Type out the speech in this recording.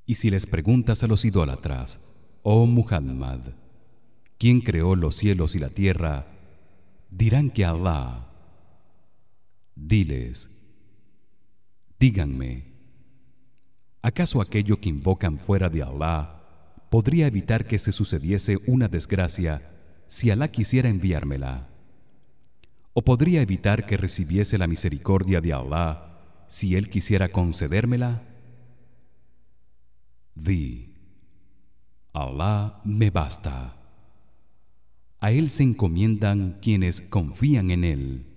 Y si les preguntas a los idólatras, oh Muhammad, ¿quién creó los cielos y la tierra?, dirán que Allah. Diles: díganme, ¿acaso aquello que invocan fuera de Allah podría evitar que se sucediese una desgracia si Alá quisiera enviármela? ¿O podría evitar que recibiese la misericordia de Allah si él quisiera concedérmela? Di: Allah me basta. A él se encomiendan quienes confían en él.